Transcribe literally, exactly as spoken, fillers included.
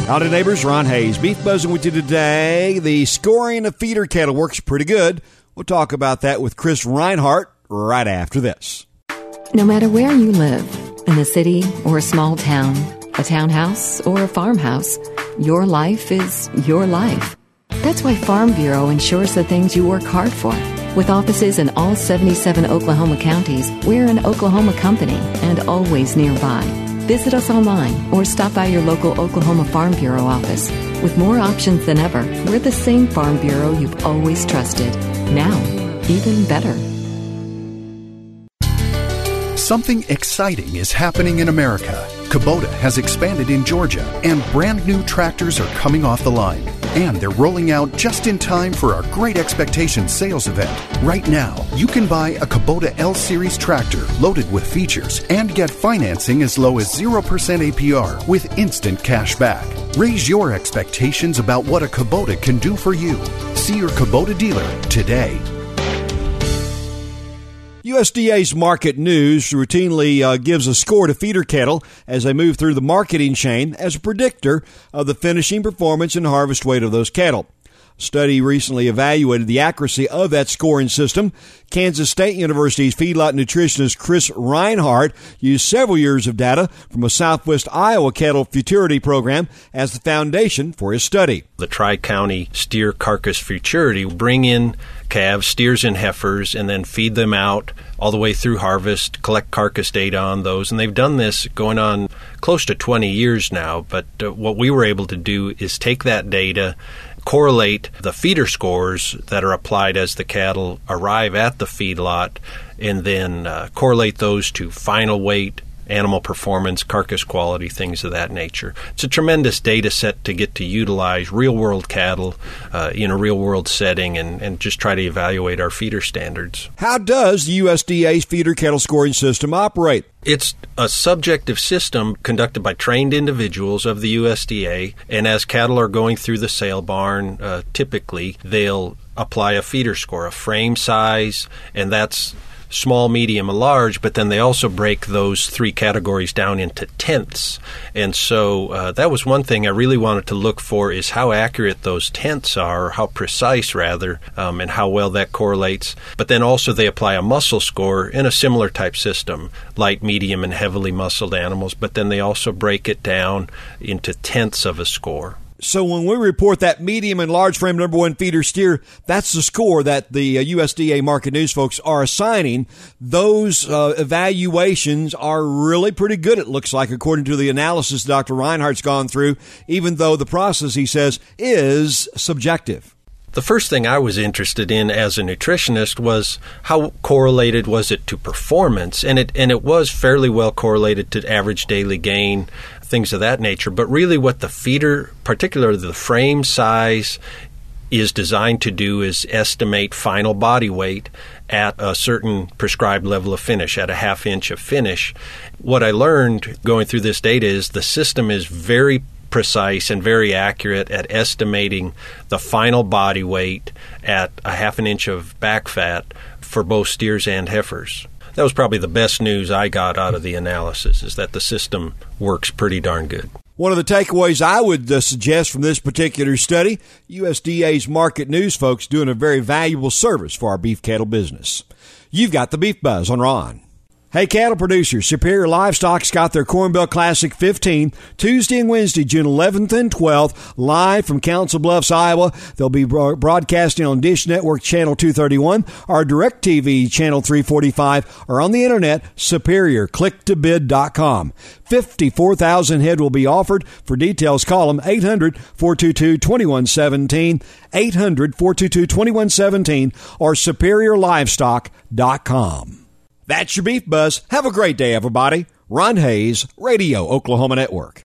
Howdy, neighbors. Ron Hayes. Beef buzzing with you today. The scoring of feeder cattle works pretty good. We'll talk about that with Chris Reinhardt right after this. No matter where you live, in a city or a small town, a townhouse or a farmhouse, your life is your life. That's why Farm Bureau ensures the things you work hard for. With offices in all seventy-seven Oklahoma counties, we're an Oklahoma company and always nearby. Visit us online or stop by your local Oklahoma Farm Bureau office. With more options than ever, we're the same Farm Bureau you've always trusted. Now, even better. Something exciting is happening in America. Kubota has expanded in Georgia, and brand new tractors are coming off the line. And they're rolling out just in time for our Great Expectations sales event. Right now, you can buy a Kubota L-Series tractor loaded with features and get financing as low as zero percent A P R with instant cash back. Raise your expectations about what a Kubota can do for you. See your Kubota dealer today. U S D A's Market News routinely uh, gives a score to feeder cattle as they move through the marketing chain as a predictor of the finishing performance and harvest weight of those cattle. A study recently evaluated the accuracy of that scoring system. Kansas State University's feedlot nutritionist Chris Reinhardt used several years of data from a Southwest Iowa cattle futurity program as the foundation for his study. The Tri-County Steer Carcass Futurity bring in calves, steers, and heifers, and then feed them out all the way through harvest, collect carcass data on those. And they've done this going on close to twenty years now. But uh, what we were able to do is take that data, correlate the feeder scores that are applied as the cattle arrive at the feedlot, and then uh, correlate those to final weight, animal performance, carcass quality, things of that nature. It's a tremendous data set to get to utilize real-world cattle uh, in a real-world setting and, and just try to evaluate our feeder standards. How does the U S D A's feeder cattle scoring system operate? It's a subjective system conducted by trained individuals of the U S D A, and as cattle are going through the sale barn, uh, typically they'll apply a feeder score, a frame size, and that's small, medium, and large, but then they also break those three categories down into tenths. And so uh, that was one thing I really wanted to look for, is how accurate those tenths are, or how precise, rather, um, and how well that correlates. But then also they apply a muscle score in a similar type system, light, medium, and heavily muscled animals, but then they also break it down into tenths of a score. So when we report that medium and large frame number one feeder steer, that's the score that the uh, U S D A Market News folks are assigning. Those uh, evaluations are really pretty good, it looks like, according to the analysis Doctor Reinhardt's gone through, even though the process, he says, is subjective. The first thing I was interested in as a nutritionist was how correlated was it to performance, and it and it was fairly well correlated to average daily gain, things of that nature. But really what the feeder, particularly the frame size, is designed to do is estimate final body weight at a certain prescribed level of finish, at a half inch of finish. What I learned going through this data is the system is very precise and very accurate at estimating the final body weight at a half an inch of back fat for both steers and heifers. That was probably the best news I got out of the analysis, is that the system works pretty darn good. One of the takeaways I would uh, suggest from this particular study, U S D A's Market News folks doing a very valuable service for our beef cattle business. You've got the Beef Buzz on Ron. Hey, cattle producers, Superior Livestock's got their Corn Belt Classic fifteen, Tuesday and Wednesday, June eleventh and twelfth, live from Council Bluffs, Iowa. They'll be broadcasting on Dish Network Channel two thirty-one, our DirecTV Channel three forty-five, or on the internet, superior click to bid dot com. fifty-four thousand head will be offered. For details, call them eight hundred, four two two, two one one seven, eight hundred, four two two, two one one seven, or superior livestock dot com. That's your Beef Buzz. Have a great day, everybody. Ron Hayes, Radio Oklahoma Network.